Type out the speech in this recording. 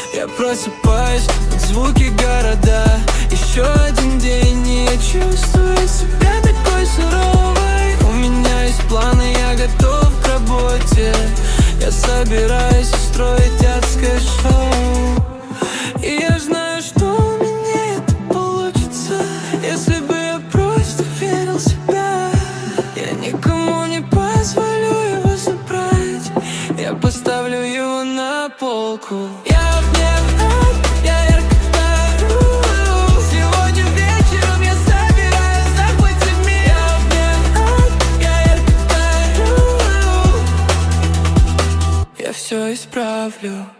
Я просыпаюсь под звуки города. Еще один день, и я чувствую себя такой суровой. У меня есть планы, я готов к работе. Я собираюсь устроить адское шоу. И я знаю, что у меня это получится, если бы я просто верил в себя. Я никому не позволю его забрать. Я поставлю его на полку. Я в нем, я ярко горю. Сегодня вечером я собираюсь захватить мир. Я в нем, я ярко горю. Я все исправлю.